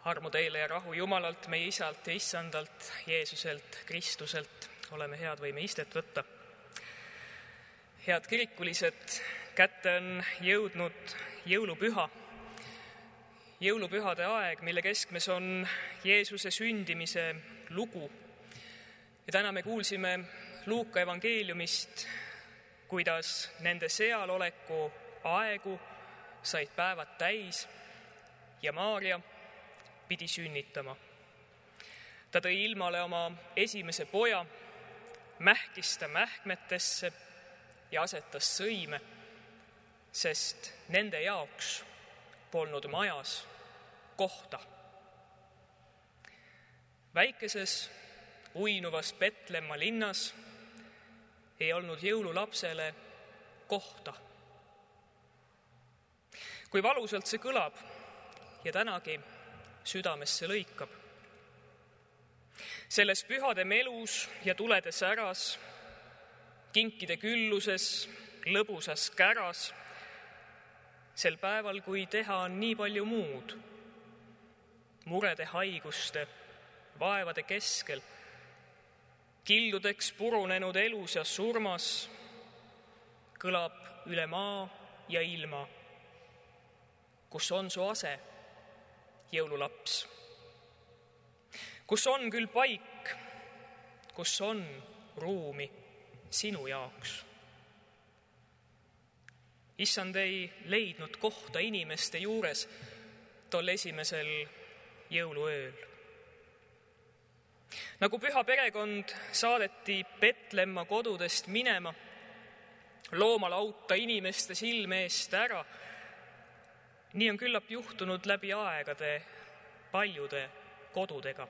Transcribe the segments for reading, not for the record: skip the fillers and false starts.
Armu teile ja rahu Jumalalt, meie Isalt ja Issandalt, Jeesuselt, Kristuselt. Oleme head, võime istet võtta. Head kirikulised, kätte on jõudnud jõulupüha. Jõulupühade aeg, mille keskmes on Jeesuse sündimise lugu. Ja täna me kuulsime Luuka evangeeliumist, kuidas nende sealoleku aegu said päevad täis ja Maaria pidi sünnitama. Ta tõi ilmale oma esimese poja, mähkis ta mähkmetesse ja asetas sõime, sest nende jaoks polnud majas kohta. Väikeses uinuvas Petlemma linnas ei olnud jõululapsele kohta. Kui valusalt see kõlab ja tänagi südamesse lõikab. Selles pühade melus ja tulede säras, kinkide külluses, lõbusas käras, sel päeval, kui teha on nii palju muud, murede, haiguste, vaevade keskel, kildudeks purunenud elus ja surmas, kõlab üle maa ja ilma, kus on su ase, jõululaps. Kus on küll paik, kus on ruumi sinu jaoks. Issand ei leidnud kohta inimeste juures tol esimesel jõuluööl. Nagu püha perekond saadeti Petlemma kodudest minema, loomalauta inimeste silme eest ära, nii on küllap juhtunud läbi aegade paljude kodudega.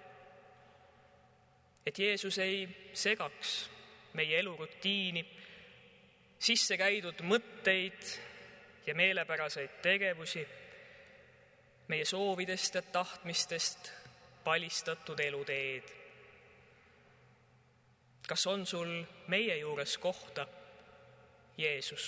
Et Jeesus ei segaks meie elurutiini, sisse käidud mõtteid ja meelepäraseid tegevusi, meie soovidest ja tahtmistest palistatud eluteed. Kas on sul meie juures kohta, Jeesus?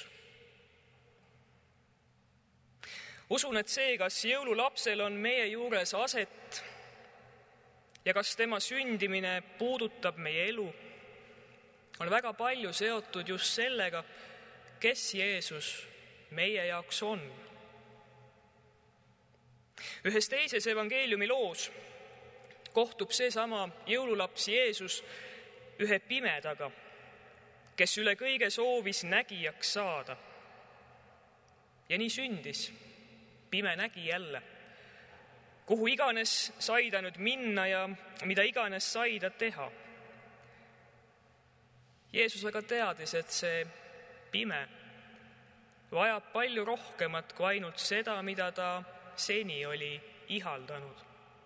Usun, et see, kas jõululapsel on meie juures aset ja kas tema sündimine puudutab meie elu, on väga palju seotud just sellega, kes Jeesus meie jaoks on. Ühes teises evangeeliumi loos kohtub seesama jõululaps Jeesus ühe pimedaga, kes üle kõige soovis nägijaks saada. Ja nii sündis pime nägi jälle, kuhu iganes sai ta nüüd minna ja mida iganes sai ta teha. Jeesus aga teadis, et see pime vajab palju rohkemat kui ainult seda, mida ta seni oli ihaldanud.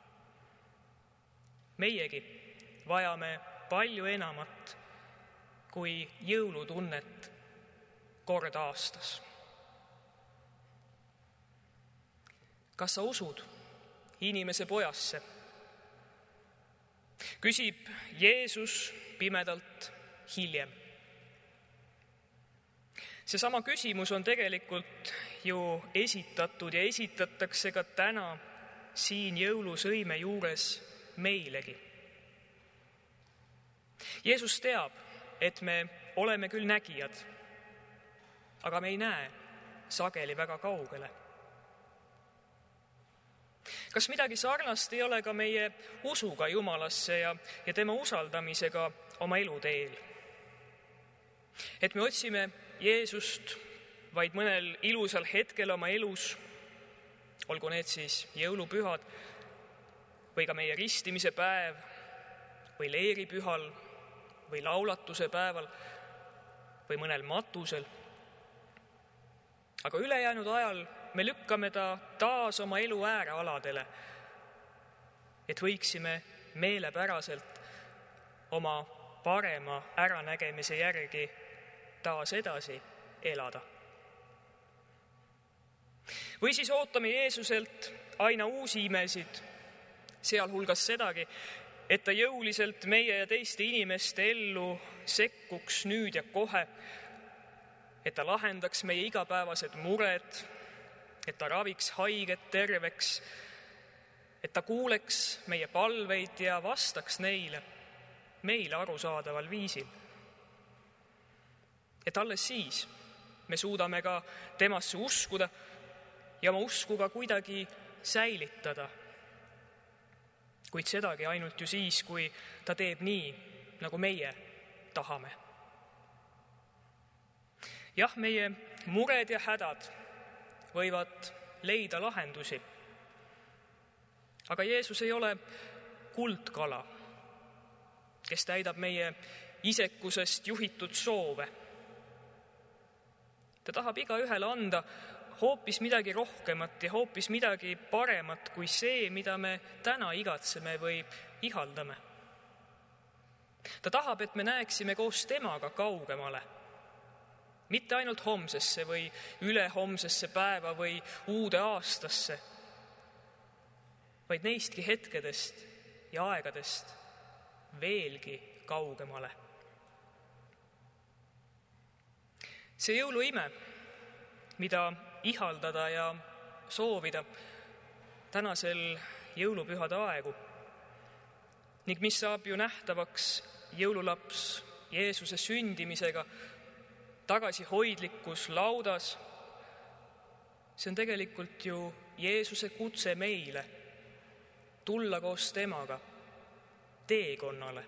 Meiegi vajame palju enamat kui jõulutunnet kord aastas. Kas sa usud inimese pojasse? Küsib Jeesus pimedalt hiljem. Seesama küsimus on tegelikult ju esitatud ja esitatakse ka täna siin jõulusõime juures meilegi. Jeesus teab, et me oleme küll nägijad, aga me ei näe sageli väga kaugele. Kas midagi sarnast ei ole ka meie usuga Jumalasse ja tema usaldamisega oma eluteel? Et me otsime Jeesust vaid mõnel ilusal hetkel oma elus, olgu need siis jõulupühad või ka meie ristimise päev või leeripühal või laulatuse päeval või mõnel matusel. Aga ülejäänud ajal me lükkame ta taas oma elu äärealadele, et võiksime meelepäraselt oma parema äranägemise järgi taas edasi elada. Või siis ootame Jeesuselt aina uusi imesid, sealhulgas sedagi, et ta jõuliselt meie ja teiste inimeste ellu sekkuks nüüd ja kohe, et ta lahendaks meie igapäevased mured, et ta raviks haiget terveks, et ta kuuleks meie palveid ja vastaks neile meile arusaadaval viisil. Et alles siis me suudame ka temasse uskuda ja oma usku ka kuidagi säilitada. Kuid sedagi ainult ju siis, kui ta teeb nii, nagu meie tahame. Jah, meie mured ja hädad võivad leida lahendusi. Aga Jeesus ei ole kuldkala, kes täidab meie isekusest juhitud soove. Ta tahab igaühele anda hoopis midagi rohkemat ja hoopis midagi paremat kui see, mida me täna igatseme või ihaldame. Ta tahab, et me näeksime koos temaga kaugemale. Mitte ainult homsesse või ülehomsesse päeva või uude aastasse, vaid neistki hetkedest ja aegadest veelgi kaugemale. See jõuluime, mida ihaldada ja soovida tänasel jõulupühade aegu ning mis saab ju nähtavaks jõululaps Jeesuse sündimisega tagasihoidlikus laudas, see on tegelikult ju Jeesuse kutse meile tulla koos temaga teekonnale.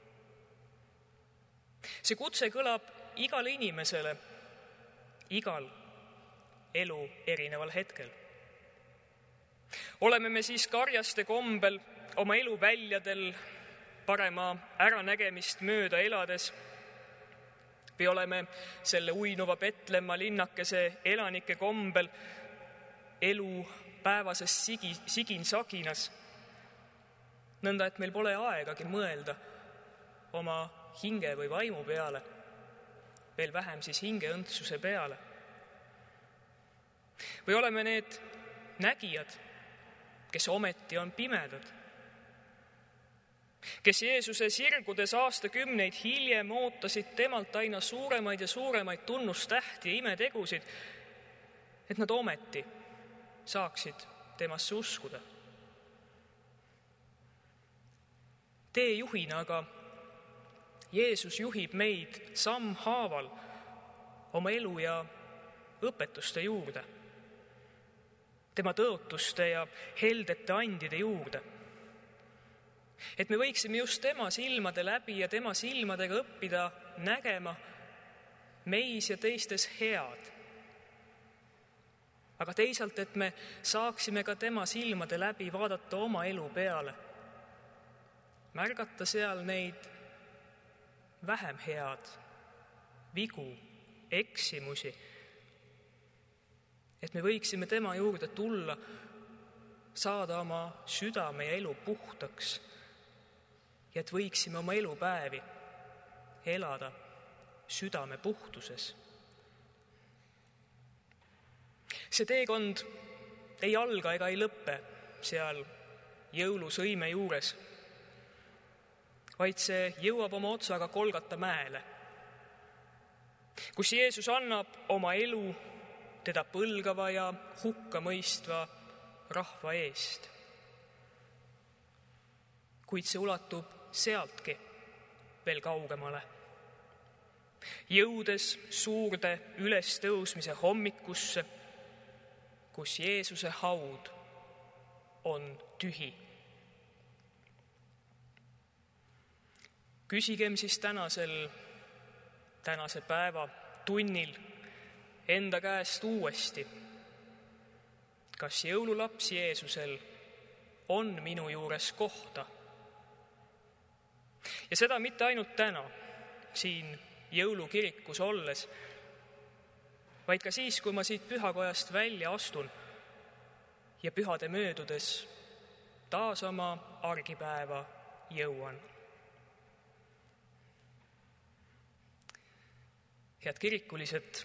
See kutse kõlab igale inimesele igal elu erineval hetkel. Oleme me siis karjaste kombel oma elu väljadel parema äranägemist mööda elades või oleme selle uinuva Petlemma linnakese elanike kombel elu päevases sigin-saginas, nõnda, et meil pole aegagi mõelda oma hinge või vaimu peale, veel vähem siis hingeõndsuse peale. Või oleme need nägijad, kes ometi on pimedad, kes Jeesuse sirgudes aastakümneid hiljem ootasid temalt aina suuremaid ja suuremaid tunnustähti ja imetegusid, et nad ometi saaksid temasse uskuda. Teejuhina aga Jeesus juhib meid sammhaaval oma elu ja õpetuste juurde, tema tõotuste ja heldete andide juurde. Et me võiksime just tema silmade läbi ja tema silmadega õppida nägema meis ja teistes head. Aga teisalt, et me saaksime ka tema silmade läbi vaadata oma elu peale, märgata seal neid vähem head, vigu, eksimusi, et me võiksime tema juurde tulla, saada oma südame ja elu puhtaks ja et võiksime oma elupäevi elada südame puhtuses. See teekond ei alga ega ei lõppe seal jõulusõime juures, vaid see jõuab oma otsaga Golgata mäele, kus Jeesus annab oma elu teda põlgava ja hukkamõistva rahva eest. Kuid see ulatub sealtki veel kaugemale, jõudes suurde ülestõusmise hommikusse, kus Jeesuse haud on tühi. Küsigem siis tänase päeva tunnil enda käest uuesti, kas jõululaps Jeesusel on minu juures kohta. Ja seda mitte ainult täna, siin jõulukirikus olles, vaid ka siis, kui ma siit pühakojast välja astun ja pühade möödudes taas oma argipäeva jõuan. Head kirikulised,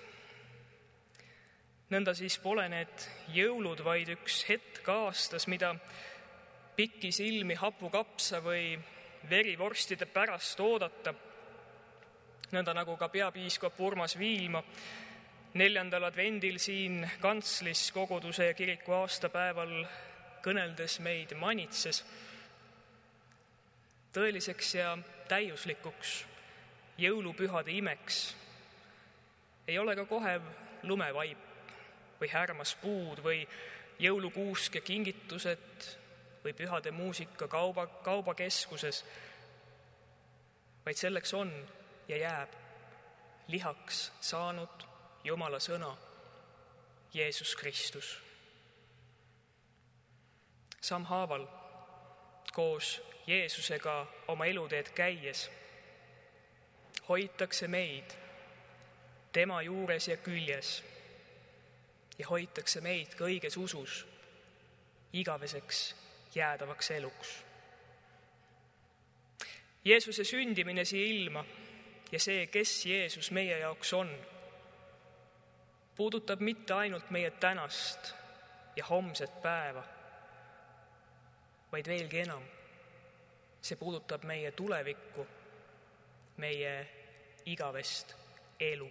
nõnda siis pole need jõulud vaid üks hetk aastas, mida pikisilmi hapukapsa või verivorstide pärast oodata, nõnda nagu ka peapiiskop Urmas Viilma 4. advendil siin kantslis koguduse ja kiriku aastapäeval kõneldes meid manitses tõeliseks ja täiuslikuks jõulupühade imeks ei ole ka kohev lumevaip või härmas puud või jõulukuusk ja kingitused või pühade muusika kaubakeskuses, vaid selleks on ja jääb lihaks saanud Jumala sõna, Jeesus Kristus. Sammhaaval koos Jeesusega oma eluteed käies hoitakse meid tema juures ja küljes ja hoitakse meid ka õiges usus igaveseks jäädavaks eluks. Jeesuse sündimine siia ilma ja see, kes Jeesus meie jaoks on, puudutab mitte ainult meie tänast ja homset päeva, vaid veelgi enam, see puudutab meie tulevikku, meie igavest elu.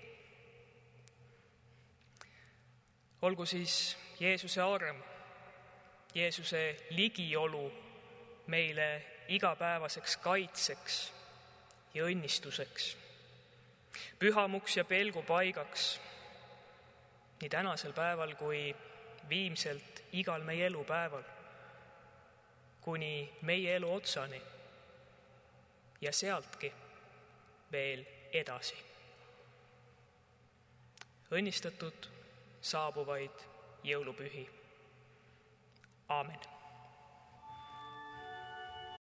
Olgu siis Jeesuse arm, Jeesuse ligiolu meile igapäevaseks kaitseks ja õnnistuseks, pühamuks ja pelgupaigaks nii tänasel päeval kui viimselt igal meie elupäeval, kuni meie elu otsani ja sealtki veel edasi. Õnnistatud saabuvaid jõulupühi. Aamen.